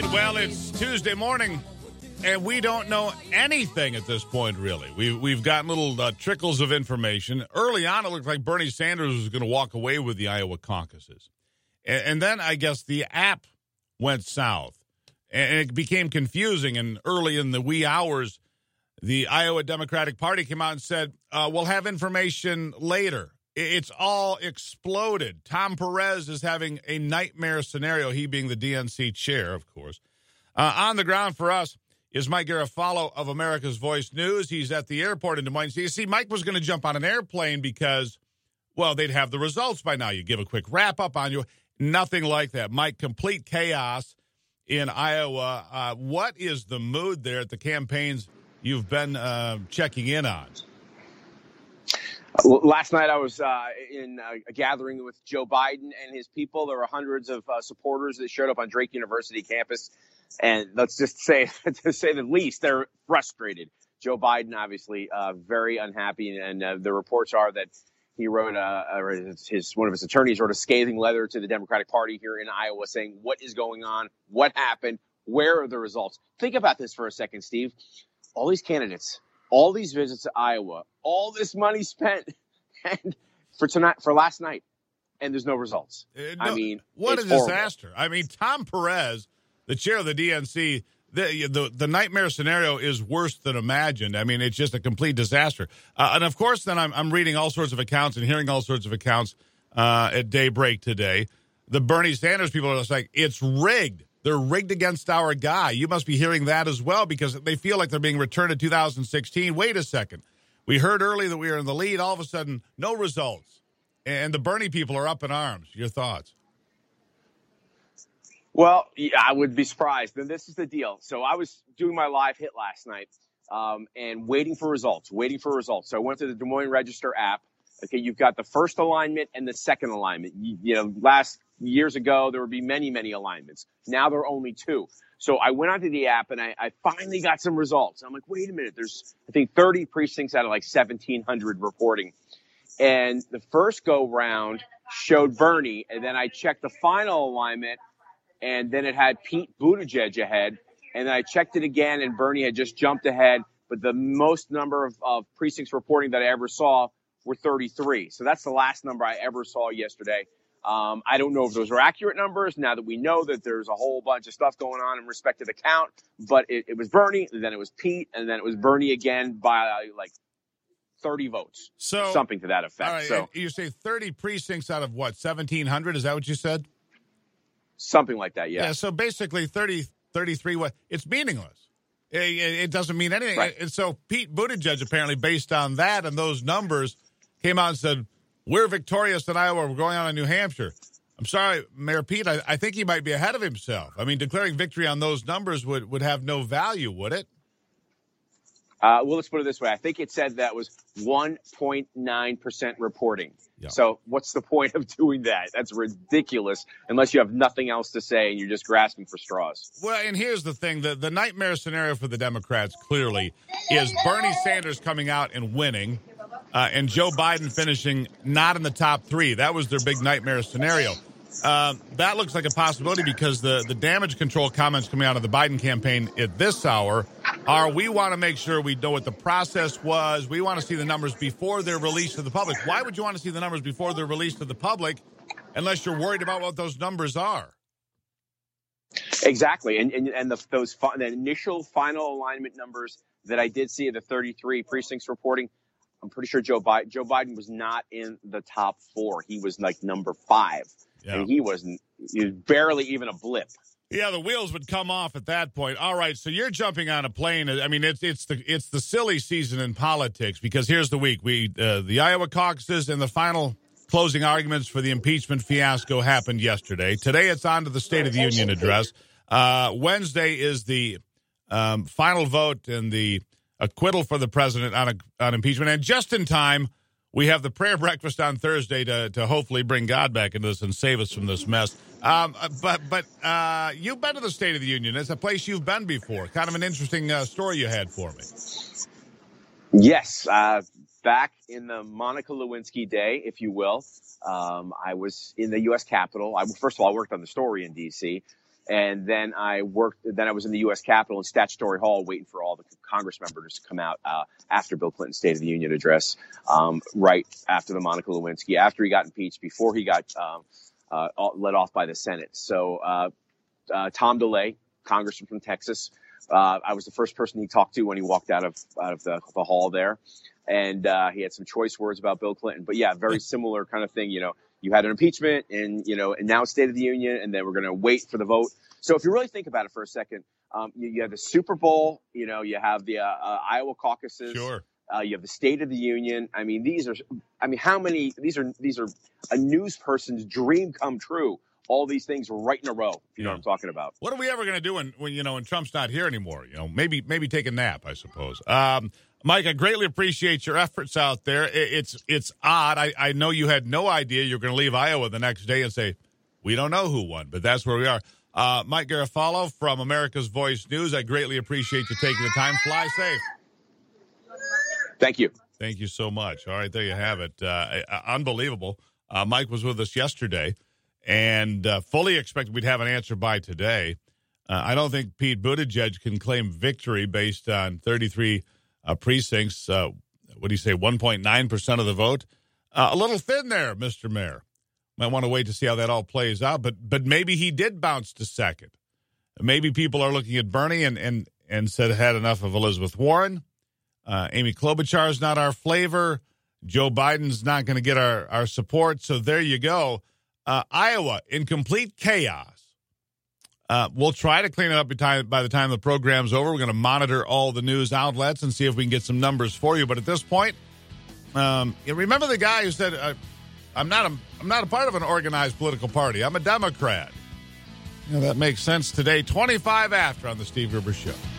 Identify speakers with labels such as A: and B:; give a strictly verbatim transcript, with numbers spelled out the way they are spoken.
A: Well, it's Tuesday morning, and we don't know anything at this point, really. We, we've gotten little uh, trickles of information. Early on, it looked like Bernie Sanders was going to walk away with the Iowa caucuses. And, and then, I guess, the app went south, and it became confusing. And early in the wee hours, the Iowa Democratic Party came out and said, uh, we'll have information later. It's all exploded. Tom Perez is having a nightmare scenario, he being the D N C chair, of course. Uh, on the ground for us is Mike Garafolo of America's Voice News. He's at the airport in Des Moines. You see, Mike was going to jump on an airplane because, well, they'd have the results by now. You give a quick wrap-up on you. Nothing like that. Mike, complete chaos in Iowa. Uh, what is the mood there at the campaigns you've been uh, checking in on?
B: Last night I was uh, in a gathering with Joe Biden and his people. There were hundreds of uh, supporters that showed up on Drake University campus. And let's just say, to say the least, they're frustrated. Joe Biden, obviously, uh, very unhappy. And uh, the reports are that he wrote, a, or his, his one of his attorneys wrote a scathing letter to the Democratic Party here in Iowa saying, what is going on? What happened? Where are the results? Think about this for a second, Steve. All these candidates, all these visits to Iowa, all this money spent and for tonight, for last night, and there's no results.
A: Uh, no,
B: I mean,
A: what a
B: horrible.
A: disaster. I mean, Tom Perez, the chair of the D N C, the, the the nightmare scenario is worse than imagined. I mean, it's just a complete disaster. Uh, and, of course, then I'm, I'm reading all sorts of accounts and hearing all sorts of accounts uh, at daybreak today. The Bernie Sanders people are just like, it's rigged. They're rigged against our guy. You must be hearing that as well because they feel like they're being returned to two thousand sixteen. Wait a second. We heard early that we were in the lead. All of a sudden, no results. And the Bernie people are up in arms. Your thoughts?
B: Well, yeah, I would be surprised. And this is the deal. So I was doing my live hit last night um, and waiting for results, waiting for results. So I went to the Des Moines Register app. Okay, you've got the first alignment and the second alignment. You, you know, last years ago, there would be many, many alignments. Now there are only two. So I went onto the app and I, I finally got some results. I'm like, wait a minute. There's, I think, thirty precincts out of like seventeen hundred reporting. And the first go round showed Bernie. And then I checked the final alignment and then it had Pete Buttigieg ahead. And then I checked it again and Bernie had just jumped ahead. But the most number of, of precincts reporting that I ever saw were thirty-three. So that's the last number I ever saw yesterday. Um, I don't know if those are accurate numbers now that we know that there's a whole bunch of stuff going on in respect to the count, but it, it was Bernie, and then it was Pete, and then it was Bernie again by uh, like thirty votes.
A: So
B: something to that effect.
A: All right,
B: so
A: you say thirty precincts out of what, seventeen hundred? Is that what you said?
B: Something like that, yeah.
A: Yeah, so basically thirty, thirty-three, what? It's meaningless. It, it, it doesn't mean anything.
B: Right.
A: And so Pete Buttigieg, apparently based on that and those numbers, came out and said, we're victorious in Iowa. We're going on in New Hampshire. I'm sorry, Mayor Pete, I, I think he might be ahead of himself. I mean, declaring victory on those numbers would, would have no value, would it?
B: Uh, well, let's put it this way. I think it said that was one point nine percent reporting. Yeah. So what's the point of doing that? That's ridiculous unless you have nothing else to say and you're just grasping for straws.
A: Well, and here's the thing. The, the nightmare scenario for the Democrats clearly is Bernie Sanders coming out and winning uh, and Joe Biden finishing not in the top three. That was their big nightmare scenario. Uh, that looks like a possibility because the, the damage control comments coming out of the Biden campaign at this hour are we want to make sure we know what the process was. We want to see the numbers before they're released to the public. Why would you want to see the numbers before they're released to the public unless you're worried about what those numbers are?
B: Exactly. And and, and the, those fi- the initial final alignment numbers that I did see of the thirty-three precincts reporting, I'm pretty sure Joe Biden, Joe Biden was not in the top four. He was like number five. Yeah. And he wasn't, he was barely even a blip.
A: Yeah, the wheels would come off at that point. All right, so you're jumping on a plane. I mean, it's it's the it's the silly season in politics because here's the week. We uh, the Iowa caucuses and the final closing arguments for the impeachment fiasco happened yesterday. Today it's on to the State of the Union address. Uh, Wednesday is the um, final vote and the acquittal for the president on, a, on impeachment. And just in time, we have the prayer breakfast on Thursday to, to hopefully bring God back into this and save us from this mess. Um, but but uh, you've been to the State of the Union. It's a place you've been before. Kind of an interesting uh, story you had for me.
B: Yes. Uh, back in the Monica Lewinsky day, if you will, um, I was in the U S Capitol. I, first of all, I worked on the story in D C And then I worked, then I was in the U S Capitol in Statutory Hall waiting for all the Congress members to come out uh, after Bill Clinton's State of the Union address, um, right after the Monica Lewinsky, after he got impeached, before he got um, uh, let off by the Senate. So uh, uh, Tom DeLay, congressman from Texas, uh, I was the first person he talked to when he walked out of out of the, the hall there. And uh, he had some choice words about Bill Clinton. But, yeah, very similar kind of thing, you know. You had an impeachment and, you know, and now State of the Union, and then we're going to wait for the vote. So if you really think about it for a second, um, you, you have the Super Bowl, you know, you have the uh, uh, Iowa caucuses.
A: Sure.
B: Uh, you have the State of the Union. I mean, these are, I mean, how many, these are, these are a news person's dream come true. All these things right in a row, if you know
A: Yeah.
B: what I'm talking about.
A: What are we ever going to do when, when, you know, when Trump's not here anymore? You know, maybe, maybe take a nap, I suppose. Um, Mike, I greatly appreciate your efforts out there. It, it's, it's odd. I, I know you had no idea you were going to leave Iowa the next day and say, we don't know who won, but that's where we are. Uh, Mike Garofalo from America's Voice News. I greatly appreciate you taking the time. Fly safe.
B: Thank you.
A: Thank you so much. All right, there you have it. Uh, unbelievable. Uh, Mike was with us yesterday and uh, fully expected we'd have an answer by today. Uh, I don't think Pete Buttigieg can claim victory based on thirty-three uh, precincts. Uh, what do you say, one point nine percent of the vote? Uh, a little thin there, Mister Mayor. Might want to wait to see how that all plays out, but but maybe he did bounce to second. Maybe people are looking at Bernie and, and, and said had enough of Elizabeth Warren. Uh, Amy Klobuchar is not our flavor. Joe Biden's not going to get our, our support. So there you go. Uh, Iowa in complete chaos. Uh, we'll try to clean it up by, time, by the time the program's over. We're going to monitor all the news outlets and see if we can get some numbers for you. But at this point, um, you remember the guy who said, uh, I'm not a, I'm not a part of an organized political party. I'm a Democrat. You know, that makes sense today, twenty-five after on the Steve Gerber Show.